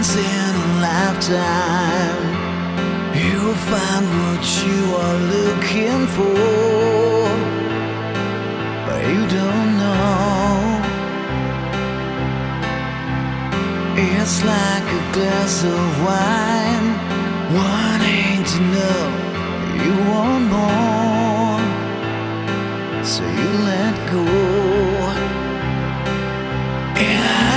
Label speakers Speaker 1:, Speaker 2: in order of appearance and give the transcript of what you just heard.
Speaker 1: once in a lifetime. You'll find what you are looking for, but you don't know. It's like a glass of wine, wanting to know you want more, so you let go. And I